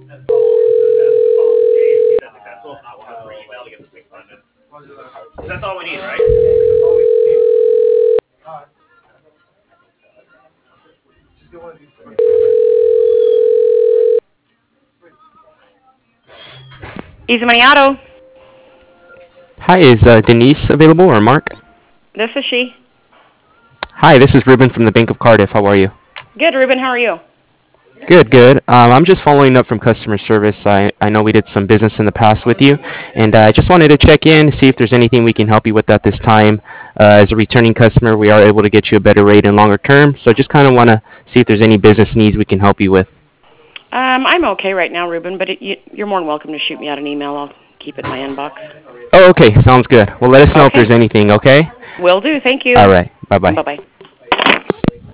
That's all we need, right? Easy Money Auto. Hi, is Denise available or Mark? This is she. Hi, this is Ruben from the Bank of Cardiff. How are you? Good, Ruben. How are you? Good, good. I'm just following up from customer service. I know we did some business in the past with you, and I just wanted to check in, see if there's anything we can help you with at this time. As a returning customer, we are able to get you a better rate in longer term, so just kind of want to see if there's any business needs we can help you with. I'm okay right now, Ruben, but you're more than welcome to shoot me out an email. I'll keep it in my inbox. Oh, okay, sounds good. Well, let us know if Okay. there's anything, okay? Will do. Thank All you. right, bye-bye. Bye-bye.